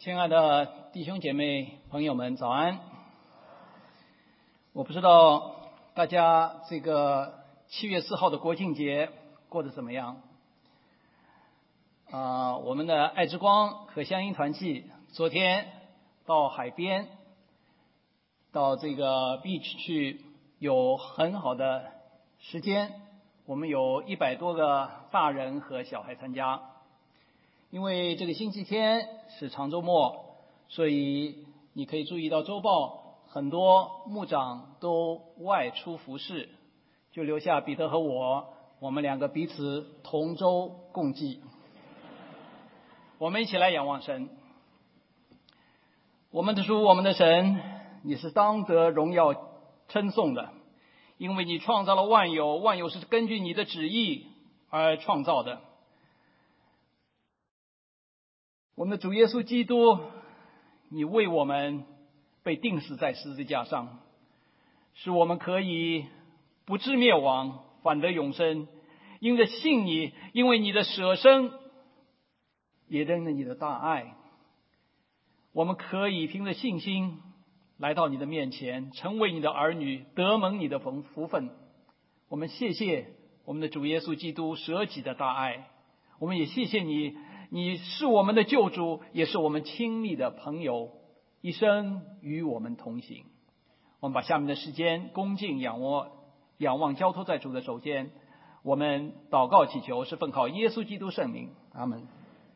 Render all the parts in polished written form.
亲爱的弟兄姐妹朋友们，早安！我不知道大家这个7月4号的国庆节过得怎么样？我们的爱之光和香音团契昨天到海边，到这个 beach 去，有很好的时间。我们有100多个大人和小孩参加。因为这个星期天是长周末，所以你可以注意到周报，很多牧长都外出服侍，就留下彼得和我们2个彼此同舟共济。我们一起来仰望神。我们的主，我们的神，你是当得荣耀称颂的，因为你创造了万有，万有是根据你的旨意而创造的。我们的主耶稣基督，你为我们被钉死在十字架上，使我们可以不至灭亡，反得永生。因着信你，因为你的舍生，也因着你的大爱，我们可以凭着信心来到你的面前，成为你的儿女，得蒙你的福分。我们谢谢我们的主耶稣基督舍己的大爱，我们也谢谢你，你是我们的救主，也是我们亲密的朋友，一生与我们同行。我们把下面的时间恭敬仰望交托在主的手间，我们祷告祈求，是奉靠耶稣基督圣名，阿们。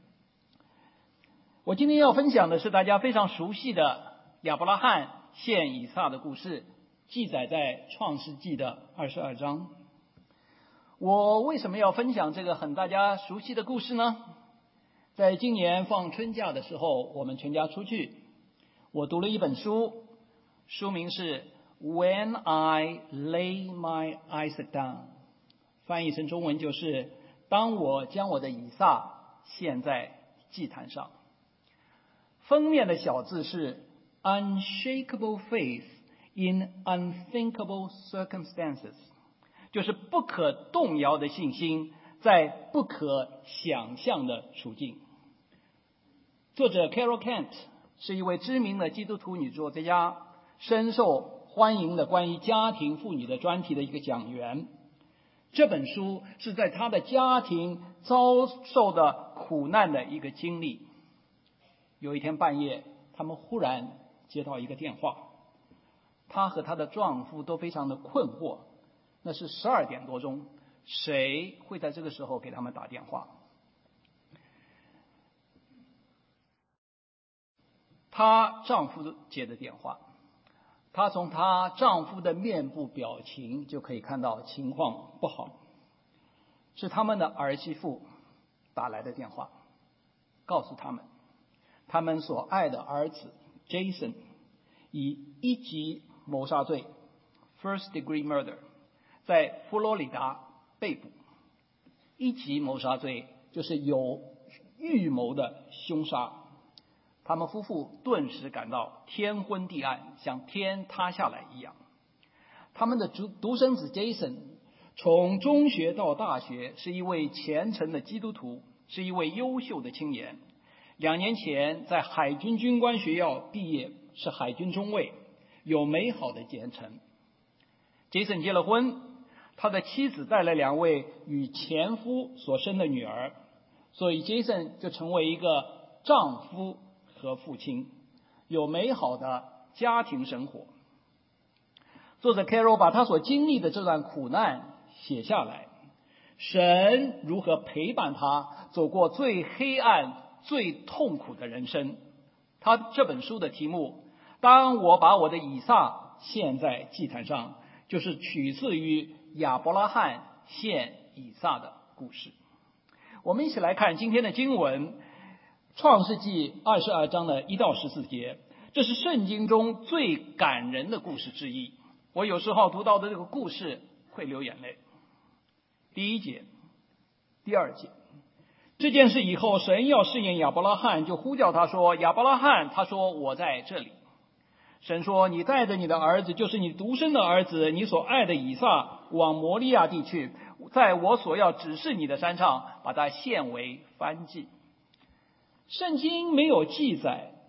我今天要分享的是大家非常熟悉的亚伯拉罕献以撒的故事，记载在创世纪的22章。我为什么要分享这个大家熟悉的故事呢？在今年放春假的时候，我们全家出去，我读了一本书，书名是 When I Lay My Eyes Down， 翻译成中文就是当我将我的以撒献在祭坛上。封面的小字是 Unshakable Faith in Unthinkable Circumstances， 就是不可动摇的信心在不可想象的处境。作者 Carol Kent 是一位知名的基督徒女作家，深受欢迎的关于家庭妇女的专题的一个讲员。这本书是在她的家庭遭受的苦难的一个经历。有一天半夜，他们忽然接到一个电话，她和她的丈夫都非常的困惑，那是12点多钟，谁会在这个时候给他们打电话？她丈夫接的电话，她从她丈夫的面部表情就可以看到情况不好，是他们的儿媳妇打来的电话，告诉他们，他们所爱的儿子 Jason 以1级谋杀罪 First Degree Murder 在佛罗里达被捕。1级谋杀罪就是有预谋的凶杀。他们夫妇顿时感到天昏地暗，像天塌下来一样。他们的独生子 Jason 从中学到大学是一位虔诚的基督徒，是一位优秀的青年。2年前在海军军官学校毕业，是海军中尉，有美好的前程。Jason 结了婚，他的妻子带了2位与前夫所生的女儿，所以 Jason 就成为一个丈夫和父亲，有美好的家庭生活。作者 Carol 把他所经历的这段苦难写下来，神如何陪伴他走过最黑暗最痛苦的人生。他这本书的题目，当我把我的以撒献在祭坛上，就是取自于亚伯拉罕献以撒的故事。我们一起来看今天的经文，创世纪22章的1到14节，这是圣经中最感人的故事之一。我有时候读到的这个故事会流眼泪。第1节、第2节，这件事以后，神要试验亚伯拉罕，就呼叫他说：亚伯拉罕，他说我在这里。神说：你带着你的儿子，就是你独生的儿子，你所爱的以撒，往摩利亚地去，在我所要指示你的山上，把它献为燔祭。圣经没有记载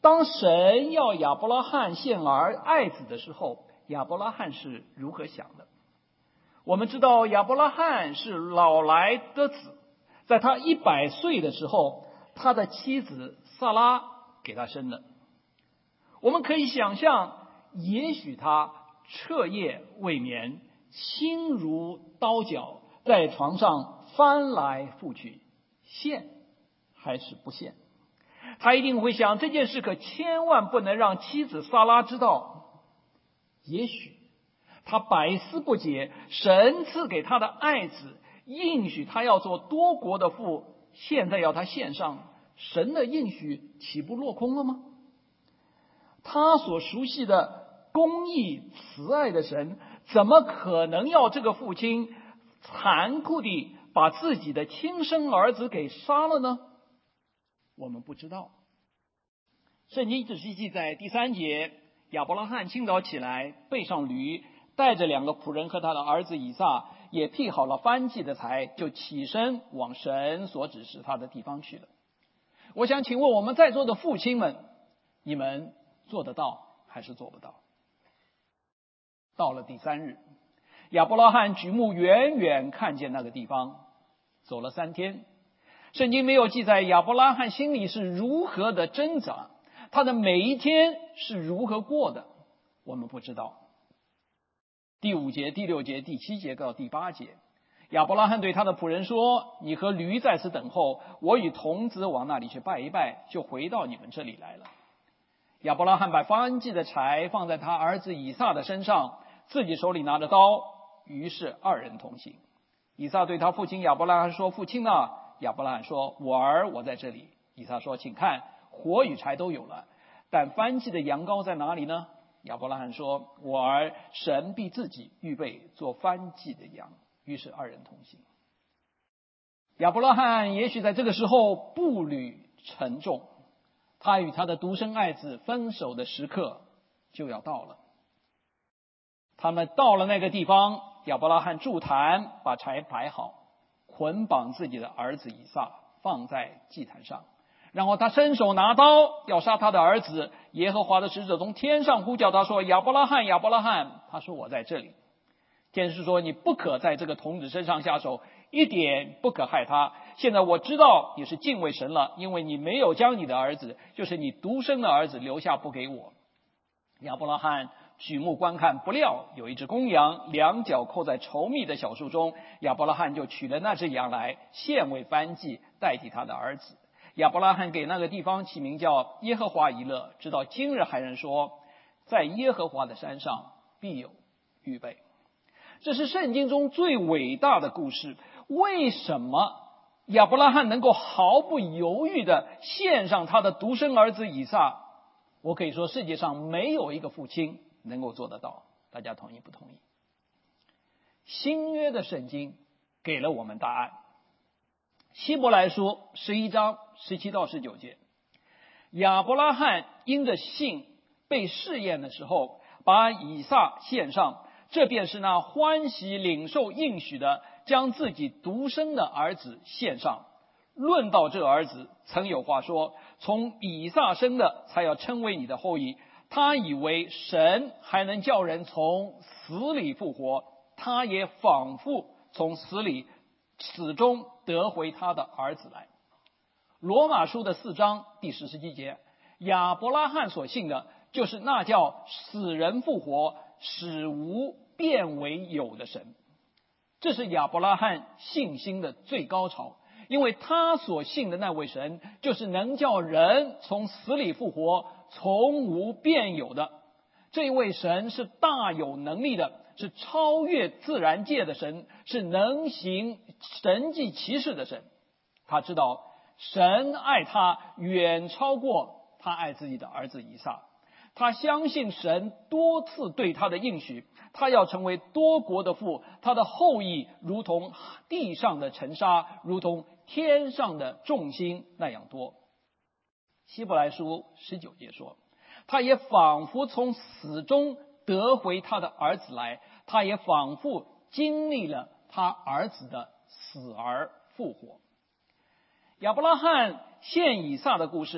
当神要亚伯拉罕献爱子的时候，亚伯拉罕是如何想的？我们知道亚伯拉罕是老来得子，在他100岁的时候，他的妻子撒拉给他生的。我们可以想象，也许他彻夜未眠，心如刀绞，在床上翻来覆去，献还是不献？他一定会想，这件事可千万不能让妻子撒拉知道。也许他百思不解，神赐给他的爱子，应许他要做多国的父，现在要他献上，神的应许岂不落空了吗？他所熟悉的公义慈爱的神，怎么可能要这个父亲残酷地把自己的亲生儿子给杀了呢？我们不知道。圣经只是记载第3节，亚伯拉罕清早起来，背上驴，带着2个仆人和他的儿子以撒，也辟好了燔祭的柴，就起身往神所指示他的地方去了。我想请问我们在座的父亲们，你们做得到还是做不到？到了第3日，亚伯拉罕举目远远看见那个地方，走了3天。圣经没有记载亚伯拉罕心里是如何的挣扎，他的每一天是如何过的，我们不知道。第5节、第6节、第7节到第8节，亚伯拉罕对他的仆人说：你和驴在此等候，我与童子往那里去拜一拜，就回到你们这里来了。亚伯拉罕把燔祭的柴放在他儿子以撒的身上，自己手里拿着刀，于是2人同行。以撒对他父亲亚伯拉罕说：父亲呢？亚伯拉罕说：我儿，我在这里。以撒说：请看，火与柴都有了，但燔祭的羊羔在哪里呢？亚伯拉罕说：我儿，神必自己预备做燔祭的羊。于是2人同行。亚伯拉罕也许在这个时候步履沉重，他与他的独生爱子分手的时刻就要到了。他们到了那个地方，亚伯拉罕筑坛，把柴摆好，捆绑自己的儿子以撒，放在祭坛上。然后他伸手拿刀要杀他的儿子，耶和华的使者从天上呼叫他说：亚伯拉罕，亚伯拉罕。他说：我在这里。天使说：你不可在这个童子身上下手，一点不可害他。现在我知道你是敬畏神了，因为你没有将你的儿子，就是你独生的儿子留下不给我。亚伯拉罕举目观看，不料有一只公羊，2脚扣在稠密的小树中。亚伯拉罕就取了那只羊来，献为燔祭，代替他的儿子。亚伯拉罕给那个地方起名叫耶和华以勒，直到今日还人说，在耶和华的山上必有预备。这是圣经中最伟大的故事。为什么亚伯拉罕能够毫不犹豫地献上他的独生儿子以撒？我可以说世界上没有一个父亲能够做得到。大家同意不同意？新约的圣经给了我们答案。希伯来书11章17到19节，亚伯拉罕因着信被试验的时候，把以撒献上，这便是那欢喜领受应许的，将自己独生的儿子献上。论到这儿子，曾有话说，从以撒生的才要称为你的后裔。他以为神还能叫人从死里复活，他也仿佛从死中得回他的儿子来。罗马书的4章第17节，亚伯拉罕所信的，就是那叫死人复活，使无变为有的神。这是亚伯拉罕信心的最高潮，因为他所信的那位神，就是能叫人从死里复活，从无变有的。这位神是大有能力的，是超越自然界的神，是能行神迹奇事的神。他知道神爱他远超过他爱自己的儿子以撒。他相信神多次对他的应许，他要成为多国的父，他的后裔如同地上的尘沙，如同天上的众星那样多。希伯来书19节说，他也仿佛从死中得回他的儿子来，他也仿佛经历了他儿子的死而复活。亚伯拉罕献以撒的故事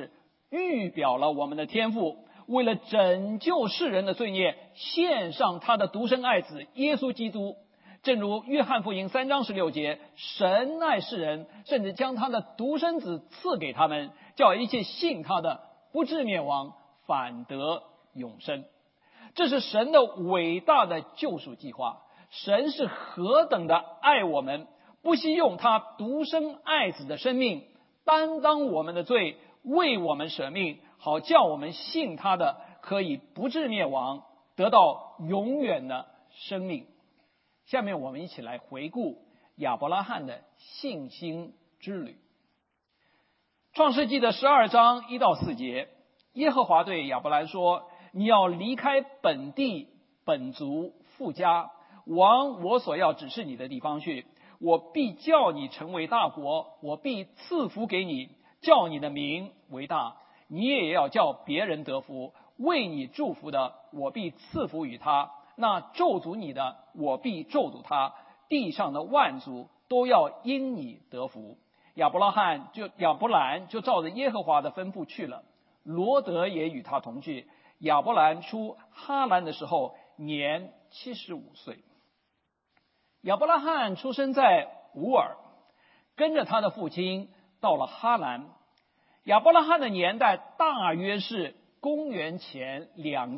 预表了我们的天父为了拯救世人的罪孽，献上他的独生爱子耶稣基督。正如约翰福音3章16节，神爱世人，甚至将他的独生子赐给他们，叫一切信他的不至灭亡，反得永生。这是神的伟大的救赎计划。神是何等的爱我们，不惜用他独生爱子的生命担当我们的罪，为我们舍命，好叫我们信他的可以不至灭亡，得到永远的生命。下面我们一起来回顾亚伯拉罕的信心之旅。创世纪的12章1到4节，耶和华对亚伯兰说：你要离开本地本族父家，往我所要指示你的地方去。我必叫你成为大国，我必赐福给你，叫你的名为大，你也要叫别人得福。为你祝福的，我必赐福与他；那咒诅你的，我必咒诅他。地上的万族都要因你得福。亚伯兰就照着耶和华的吩咐去了，罗德也与他同去。亚伯兰出哈兰的时候，年75岁。亚伯拉罕出生在乌尔，跟着他的父亲到了哈兰。亚伯拉罕的年代大约是公元前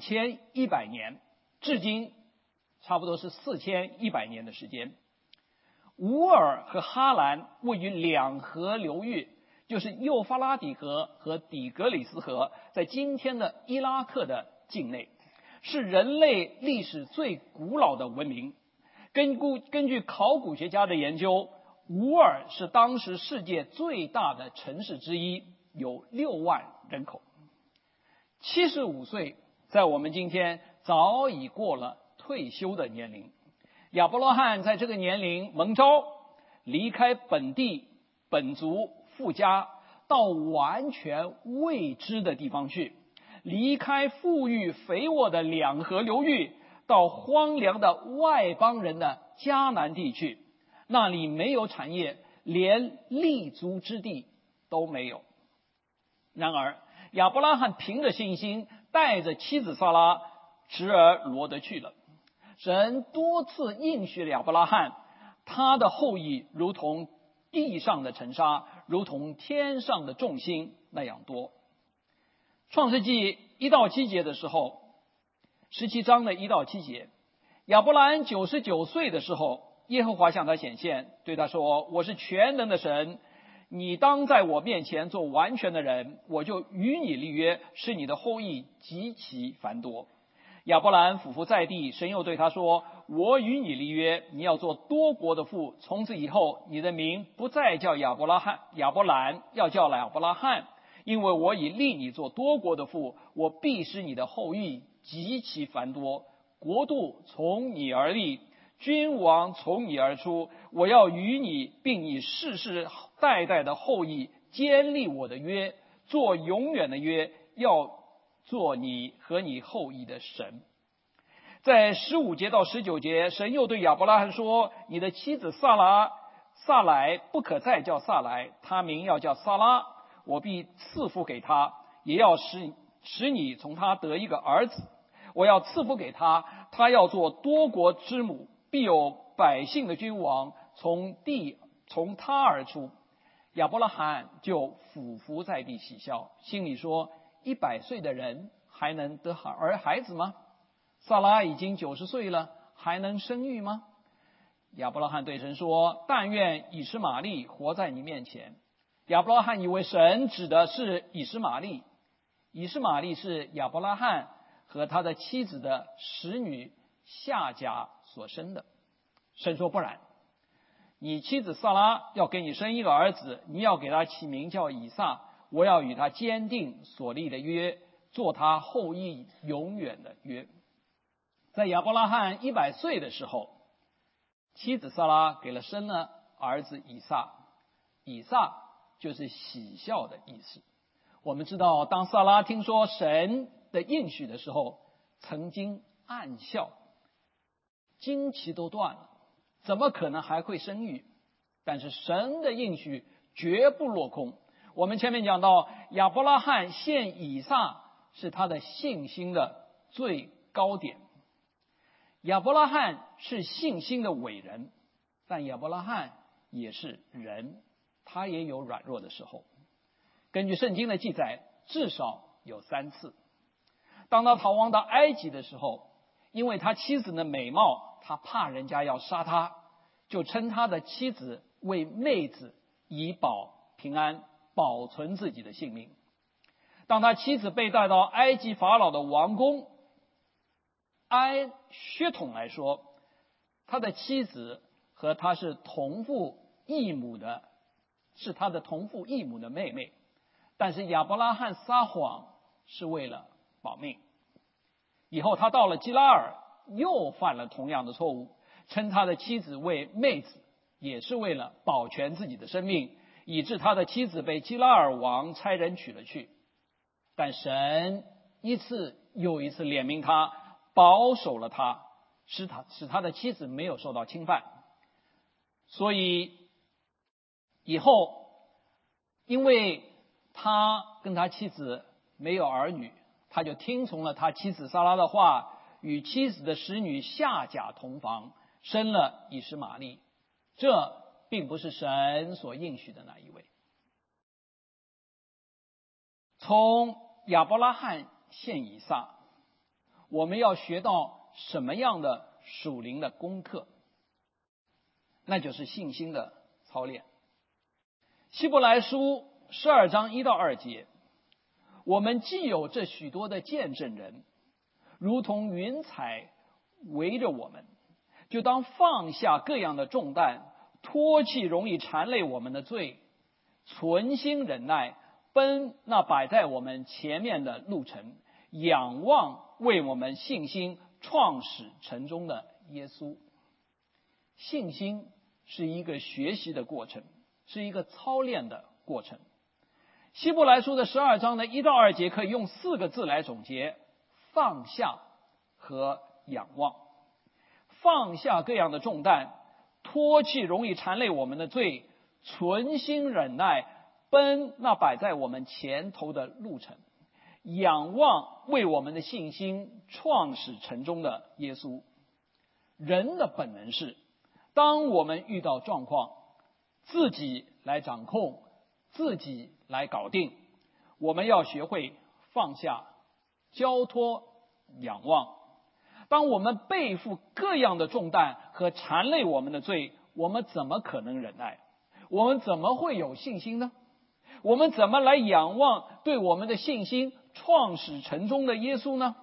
2100年，至今差不多是4100年的时间。乌尔和哈兰位于两河流域，就是幼发拉底河和底格里斯河，在今天的伊拉克的境内，是人类历史最古老的文明。根据考古学家的研究，乌尔是当时世界最大的城市之一，有6万人口。75岁在我们今天早已过了退休的年龄。亚伯拉罕在这个年龄蒙召，离开本地本族父家，到完全未知的地方去，离开富裕肥沃的两河流域，到荒凉的外邦人的迦南地去，那里没有产业，连立足之地都没有。然而亚伯拉罕凭着信心带着妻子撒拉直而罗德去了。神多次应许了亚伯拉罕，他的后裔如同地上的尘沙，如同天上的众星那样多。创世纪1到7节的时候，17章的1到7节，亚伯兰99岁的时候，耶和华向他显现，对他说：我是全能的神，你当在我面前做完全的人，我就与你立约，使你的后裔极其繁多。亚伯兰俯伏在地，神又对他说：我与你立约，你要做多国的父，从此以后你的名不再叫亚伯兰，要叫亚伯拉罕，因为我已立你做多国的父，我必使你的后裔极其繁多，国度从你而立，君王从你而出。我要与你并你世世代代的后裔坚立我的约，做永远的约，要做你和你后裔的神。在15节到19节，神又对亚伯拉罕说：你的妻子萨莱不可再叫萨莱，她名要叫撒拉，我必赐福给她，也要使你从她得一个儿子。我要赐福给她，她要做多国之母，必有百姓的君王从她而出。亚伯拉罕就俯伏在地喜笑，心里说：100岁的人还能得孩子吗？撒拉已经90岁了，还能生育吗？亚伯拉罕对神说：但愿以实玛利活在你面前。亚伯拉罕以为神指的是以实玛利，以实玛利是亚伯拉罕和他的妻子的使女夏甲所生的。神说：不然，你妻子撒拉要给你生一个儿子，你要给他起名叫以撒，我要与他坚定所立的约，做他后裔永远的约。在亚伯拉罕100岁的时候，妻子撒拉给了生了儿子以撒，以撒就是喜笑的意思。我们知道，当撒拉听说神的应许的时候，曾经暗笑，经期都断了，怎么可能还会生育？但是神的应许绝不落空。我们前面讲到， 亚伯拉罕献以撒是他的信心的最高点。亚伯拉罕是信心的伟人，但亚伯拉罕也是人，他也有软弱的时候。根据圣经的记载，至少有3次。当他逃亡到埃及的时候，因为他妻子的美貌，他怕人家要杀他，就称他的妻子为妹子，以保平安，保存自己的性命。当他妻子被带到埃及法老的王宫，按血统来说，他的妻子和他是同父异母的，是他的同父异母的妹妹。但是亚伯拉罕撒谎是为了保命。以后他到了基拉尔，又犯了同样的错误，称他的妻子为妹子，也是为了保全自己的生命，以致他的妻子被基拉尔王差人娶了去。但神一次又一次怜悯他，保守了他，使他的妻子没有受到侵犯。所以以后因为他跟他妻子没有儿女，他就听从了他妻子撒拉的话，与妻子的使女夏甲同房，生了以实玛利。这并不是神所应许的那一位。从亚伯拉罕献以撒，我们要学到什么样的属灵的功课？那就是信心的操练。希伯来书12章1到2节，我们既有这许多的见证人，如同云彩围着我们，就当放下各样的重担，脱去容易缠累我们的罪，存心忍耐，奔那摆在我们前面的路程，仰望为我们信心创始成终的耶稣。信心是一个学习的过程，是一个操练的过程。希伯来书的12章的1到2节可以用4个字来总结：放下和仰望。放下各样的重担，脱去容易缠累我们的罪，存心忍耐，奔那摆在我们前头的路程，仰望为我们的信心创始成终的耶稣。人的本能是，当我们遇到状况，自己来掌控，自己来搞定。我们要学会放下、交托、仰望。当我们背负各样的重担和缠累我们的罪，我们怎么可能忍耐？我们怎么会有信心呢？我们怎么来仰望对我们的信心创始成终的耶稣呢？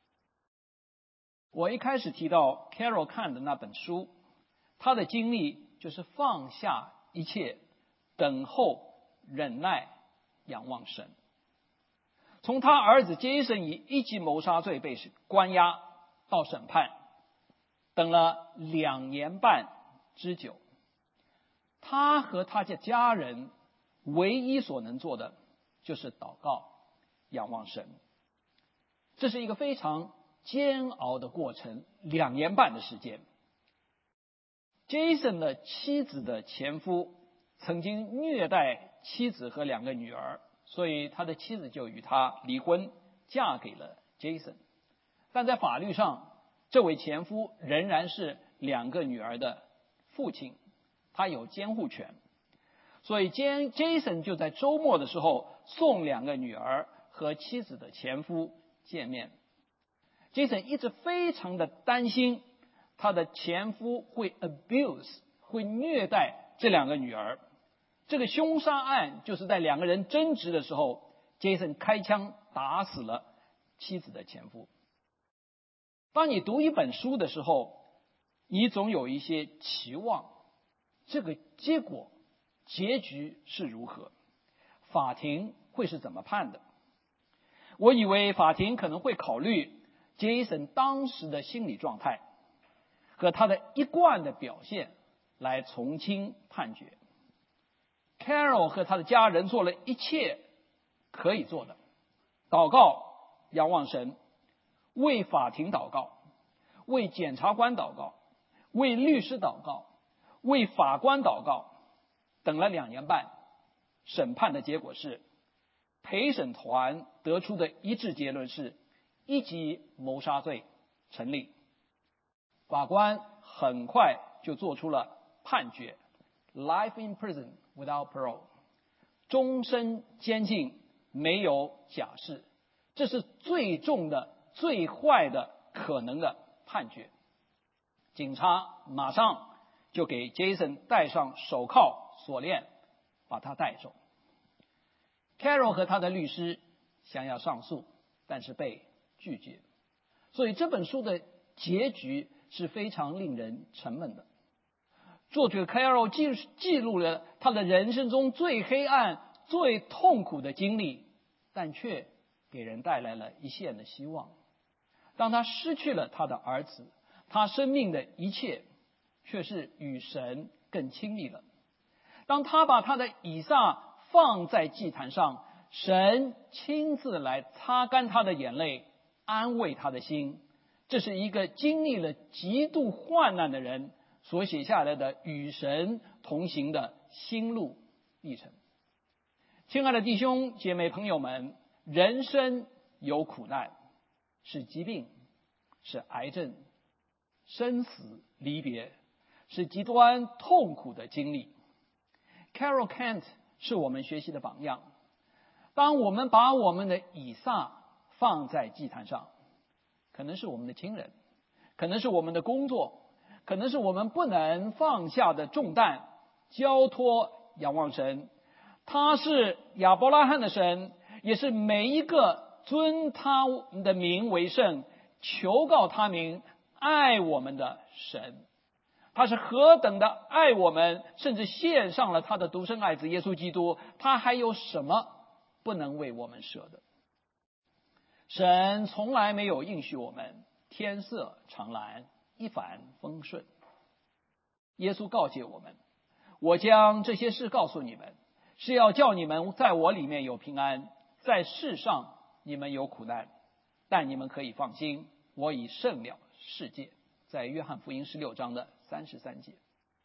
我一开始提到 Carol 看的那本书，他的经历就是放下一切，等候、忍耐、仰望神。从他儿子Jason以1级谋杀罪被关押到审判，等了2年半之久。他和他的家人唯一所能做的就是祷告、仰望神。这是一个非常煎熬的过程，2年半的时间。Jason 的妻子的前夫曾经虐待妻子和2个女儿，所以他的妻子就与他离婚，嫁给了 Jason。但在法律上，这位前夫仍然是2个女儿的父亲，他有监护权。所以Jason 就在周末的时候送2个女儿和妻子的前夫见面。Jason 一直非常的担心他的前夫会 abuse， 会虐待这2个女儿。这个凶杀案就是在2个人争执的时候， Jason 开枪打死了妻子的前夫。当你读一本书的时候，你总有一些期望，这个结局是如何，法庭会是怎么判的。我以为法庭可能会考虑 Jason 当时的心理状态和他的一贯的表现来从轻判决。Carol 和他的家人做了一切可以做的，祷告、仰望神，为法庭祷告，为检察官祷告，为律师祷告，为法官祷告。等了2年半，审判的结果是陪审团得出的一致结论是一级谋杀罪成立。法官很快就做出了判决 ：Life in prison without parole， 终身监禁，没有假释。这是最重的、最坏的可能的判决。警察马上就给 Jason 戴上手铐锁链，把他带走。Carol 和他的律师想要上诉，但是被拒绝。所以这本书的结局是非常令人沉闷的。作者 Carol 记录了他的人生中最黑暗、最痛苦的经历，但却给人带来了一线的希望。当他失去了他的儿子，他生命的一切却是与神更亲密了。当他把他的以撒放在祭坛上，神亲自来擦干他的眼泪，安慰他的心。这是一个经历了极度患难的人所写下来的与神同行的心路历程。亲爱的弟兄姐妹朋友们，人生有苦难，是疾病，是癌症，生死离别，是极端痛苦的经历。Carol Kent 是我们学习的榜样。当我们把我们的以撒放在祭坛上，可能是我们的亲人，可能是我们的工作，可能是我们不能放下的重担，交托仰望神。他是亚伯拉罕的神，也是每一个尊他的名为圣、求告他名、爱我们的神。他是何等的爱我们，甚至献上了他的独生爱子耶稣基督，他还有什么不能为我们舍的？神从来没有应许我们天色常蓝，一帆风顺。耶稣告诫我们，我将这些事告诉你们，是要叫你们在我里面有平安，在世上你们有苦难，但你们可以放心，我已胜了世界。在约翰福音16章的33节。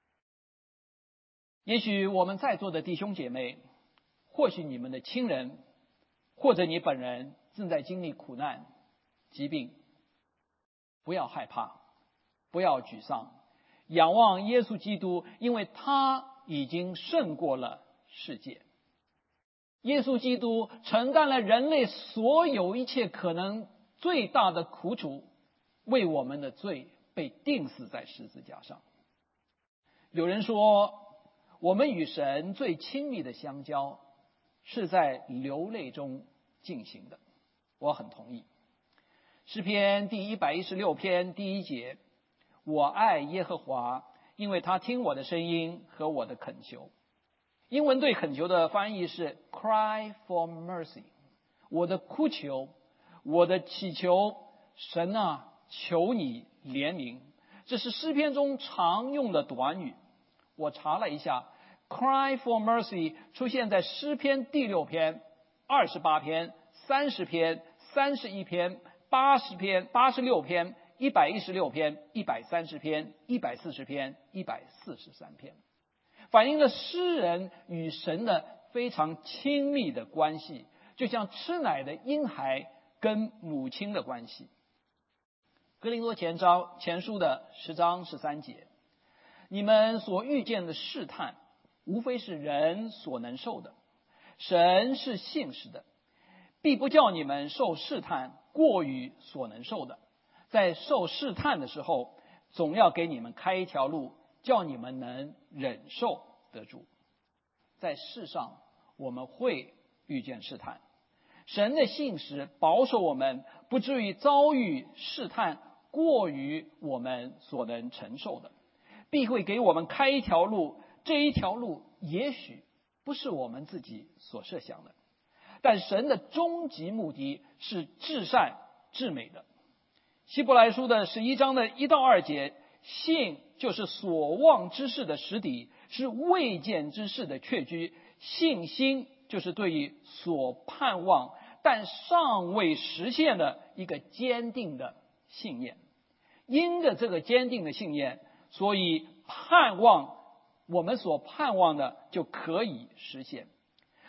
也许我们在座的弟兄姐妹，或许你们的亲人，或者你本人正在经历苦难、疾病，不要害怕，不要沮丧，仰望耶稣基督，因为他已经胜过了世界。耶稣基督承担了人类所有一切可能最大的苦楚，为我们的罪被钉死在十字架上。有人说，我们与神最亲密的相交是在流泪中进行的，我很同意。诗篇第116篇第1节，我爱耶和华，因为他听我的声音和我的恳求。英文对恳求的翻译是 cry for mercy， 我的哭求，我的祈求，神啊，求你怜悯。这是诗篇中常用的短语。我查了一下， cry for mercy 出现在诗篇第6篇、28篇、30篇、31篇、80篇、86篇、116篇、130篇、140篇、143篇，反映了诗人与神的非常亲密的关系，就像吃奶的婴孩跟母亲的关系。哥林多前书的10章13节，你们所遇见的试探，无非是人所能受的，神是信实的，必不叫你们受试探过于所能受的，在受试探的时候，总要给你们开一条路，叫你们能忍受得住。在世上我们会遇见试探，神的信实保守我们不至于遭遇试探过于我们所能承受的，必会给我们开一条路。这一条路也许不是我们自己所设想的，但神的终极目的是至善至美的。希伯来书的11章的1到2节，信就是所望之事的实底，是未见之事的确据。信心就是对于所盼望但尚未实现的一个坚定的信念。因着这个坚定的信念，所以盼望我们所盼望的就可以实现。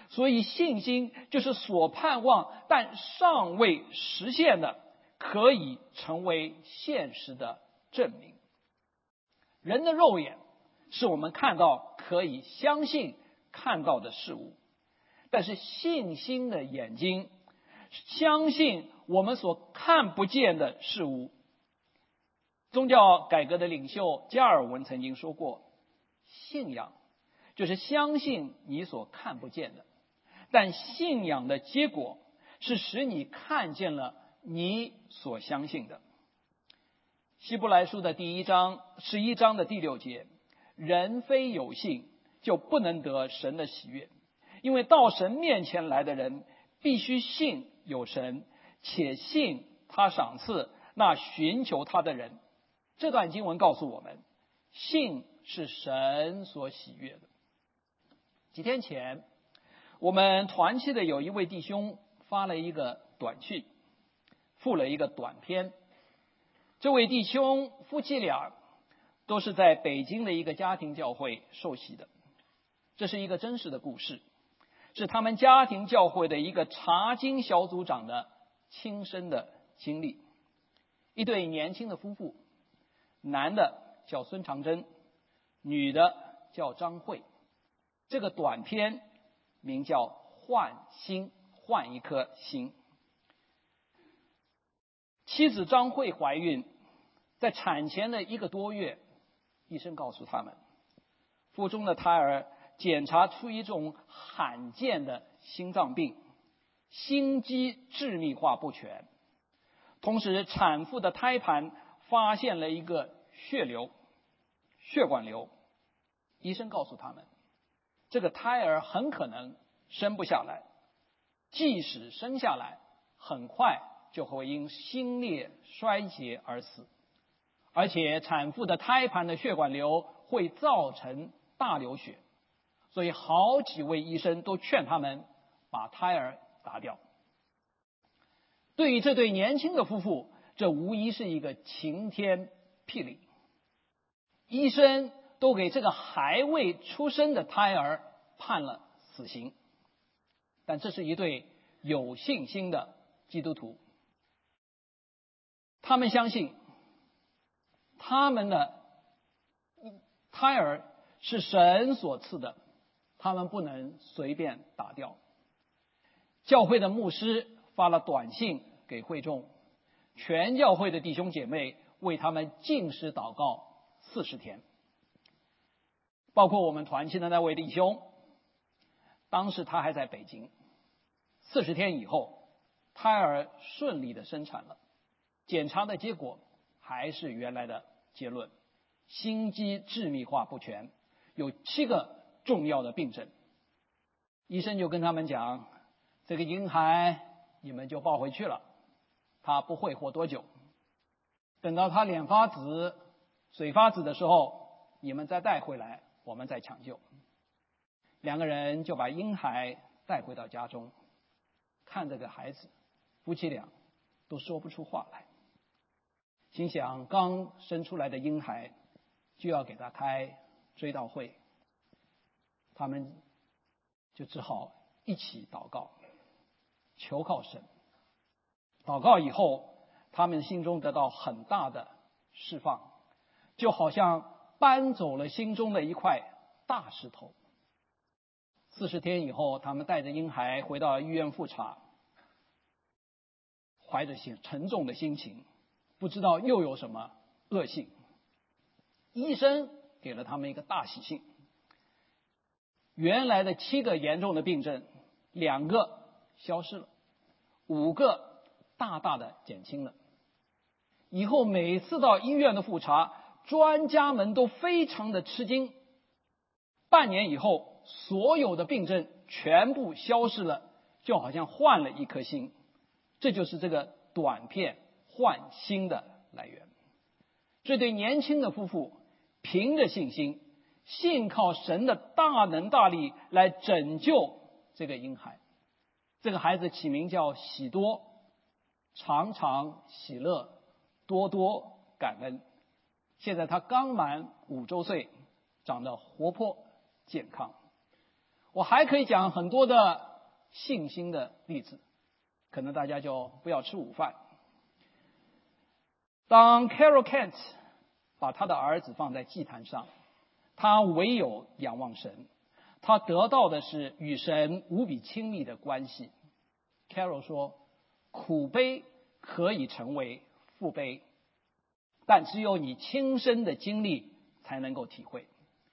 所以信心就是所盼望但尚未实现的，可以成为现实的证明。人的肉眼是我们看到可以相信看到的事物，但是信心的眼睛相信我们所看不见的事物。宗教改革的领袖加尔文曾经说过，信仰就是相信你所看不见的，但信仰的结果是使你看见了你所相信的。希伯来书的第11章的第6节，人非有信就不能得神的喜悦，因为到神面前来的人必须信有神，且信他赏赐那寻求他的人。这段经文告诉我们，信是神所喜悦的。几天前，我们团契的有一位弟兄发了一个短讯，附了一个短篇。这位弟兄夫妻俩都是在北京的一个家庭教会受洗的。这是一个真实的故事，是他们家庭教会的一个查经小组长的亲身的经历。一对年轻的夫妇，男的叫孙长珍，女的叫张慧。这个短篇名叫换心，换一颗心。妻子张慧怀孕，在产前的1个多月，医生告诉他们，腹中的胎儿检查出一种罕见的心脏病，心肌致密化不全。同时产妇的胎盘发现了一个血管瘤。医生告诉他们，这个胎儿很可能生不下来，即使生下来，很快就会因心裂衰竭而死，而且产妇的胎盘的血管瘤会造成大流血，所以好几位医生都劝他们把胎儿打掉。对于这对年轻的夫妇，这无疑是一个晴天霹雳。医生都给这个还未出生的胎儿判了死刑，但这是一对有信心的基督徒，他们相信他们的胎儿是神所赐的，他们不能随便打掉。教会的牧师发了短信给会众，全教会的弟兄姐妹为他们禁食祷告40天，包括我们团契的那位弟兄，当时他还在北京。40天以后，胎儿顺利的生产了，检查的结果还是原来的结论，心肌致密化不全，有7个重要的病症。医生就跟他们讲，这个婴孩你们就抱回去了，他不会活多久，等到他脸发紫、水发紫的时候，你们再带回来，我们再抢救。2个人就把婴孩带回到家中，看这个孩子，夫妻俩都说不出话来，心想刚生出来的婴孩就要给他开追悼会，他们就只好一起祷告，求靠神。祷告以后，他们心中得到很大的释放，就好像搬走了心中的一块大石头。40天以后，他们带着婴孩回到医院复查，怀着沉重的心情，不知道又有什么恶性。医生给了他们一个大喜讯，原来的7个严重的病症2个消失了，5个大大的减轻了。以后每次到医院的复查，专家们都非常的吃惊。半年以后，所有的病症全部消失了，就好像换了一颗心。这就是这个短片换心的来源。这对年轻的夫妇凭着信心，信靠神的大能大力来拯救这个婴孩。这个孩子起名叫喜多，常常喜乐，多多感恩。现在他刚满5周岁，长得活泼健康。 我还可以讲很多的信心的例子，可能大家就不要吃午饭。当 Carol Kent 把他的儿子放在祭坛上，他唯有仰望神，他得到的是与神无比亲密的关系。Carol 说，苦悲可以成为父悲，但只有你亲身的经历才能够体会。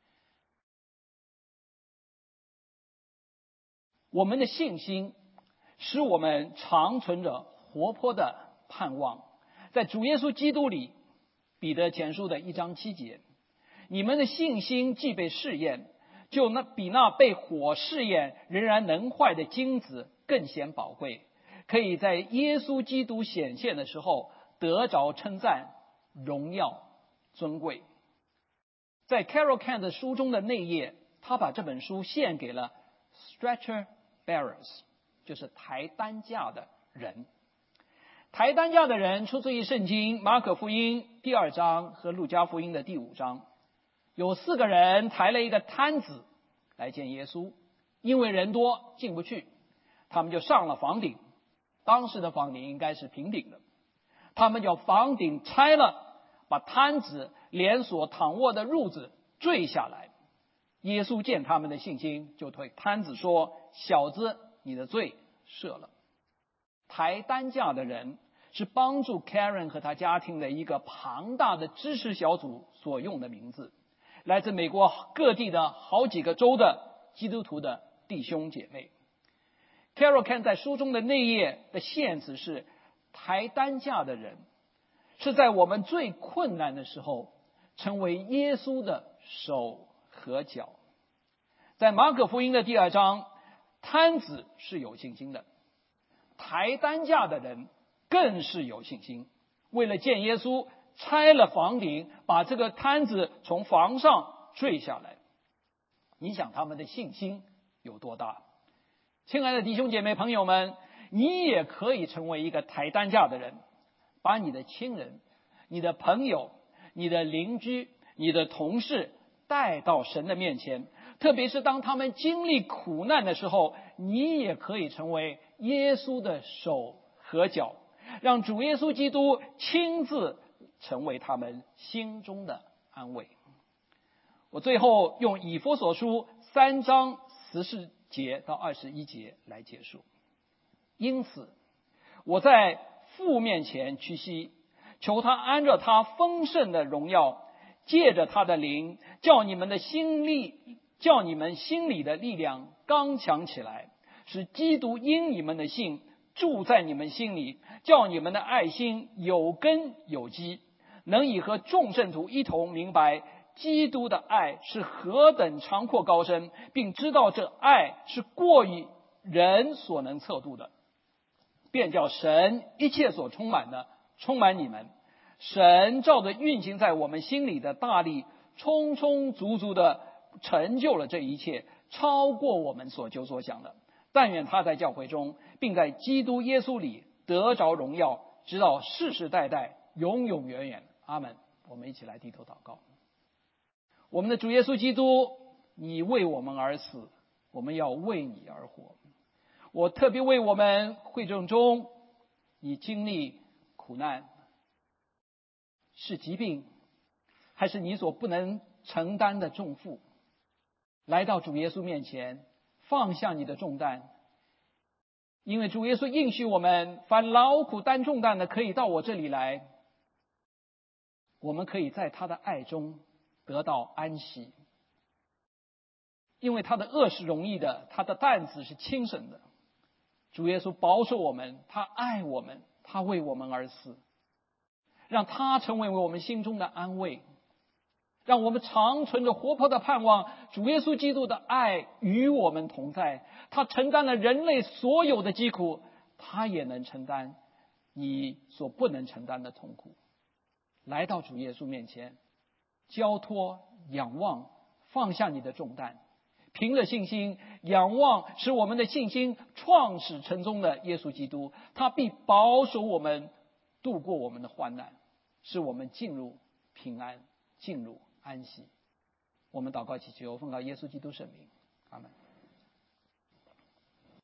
我们的信心使我们常存着活泼的盼望。在主耶稣基督里，彼得前书的1章7节，你们的信心既被试验，就比那被火试验仍然能坏的金子更显宝贵，可以在耶稣基督显现的时候得着称赞、荣耀、尊贵。在 Carol Kent 的书中的内页，他把这本书献给了 stretcher bearers， 就是抬担架的人。抬担架的人出自于圣经马可福音第2章和路加福音的第5章。有4个人抬了一个摊子来见耶稣，因为人多进不去，他们就上了房顶。当时的房顶应该是平顶的，他们就房顶拆了，把摊子连所躺卧的褥子坠下来。耶稣见他们的信心，就对摊子说，小子，你的罪赦了。抬担架的人是帮助 Karen 和他家庭的一个庞大的支持小组所用的名字，来自美国各地的好几个州的基督徒的弟兄姐妹。Carol Kent 在书中的内页的献词是，抬担架的人是在我们最困难的时候成为耶稣的手和脚。在马可福音的第2章，摊子是有信心的，抬担架的人更是有信心，为了见耶稣，拆了房顶，把这个摊子从房上坠下来。你想他们的信心有多大？亲爱的弟兄姐妹朋友们，你也可以成为一个抬担架的人，把你的亲人、你的朋友、你的邻居、你的同事带到神的面前，特别是当他们经历苦难的时候，你也可以成为耶稣的手和脚，让主耶稣基督亲自成为他们心中的安慰。我最后用以弗所书3章14节到21节来结束。因此，我在父面前屈膝，求他按照他丰盛的荣耀，借着他的灵，叫你们心里的力量刚强起来，使基督因你们的信住在你们心里，叫你们的爱心有根有基，能以和众圣徒一同明白基督的爱是何等长阔高深，并知道这爱是过于人所能测度的，便叫神一切所充满的充满你们。神照着运行在我们心里的大力，充充足足的成就了这一切，超过我们所求所想的。但愿他在教会中，并在基督耶稣里得着荣耀，直到世世代代永永远远。阿们。我们一起来低头祷告。我们的主耶稣基督，你为我们而死，我们要为你而活。我特别为我们会众中你经历苦难，是疾病还是你所不能承担的重负，来到主耶稣面前，放下你的重担。因为主耶稣应许我们，凡劳苦担重担的可以到我这里来，我们可以在他的爱中得到安息。因为他的恶是容易的，他的担子是轻省的。主耶稣保守我们，他爱我们，他为我们而死，让他成为我们心中的安慰，让我们常存着活泼的盼望。主耶稣基督的爱与我们同在，他承担了人类所有的疾苦，他也能承担你所不能承担的痛苦。来到主耶稣面前，交托仰望，放下你的重担，凭着信心仰望使我们的信心创始成终的耶稣基督，他必保守我们度过我们的患难，使我们进入平安，进入安息。我们祷告祈求，奉靠耶稣基督圣名，阿们。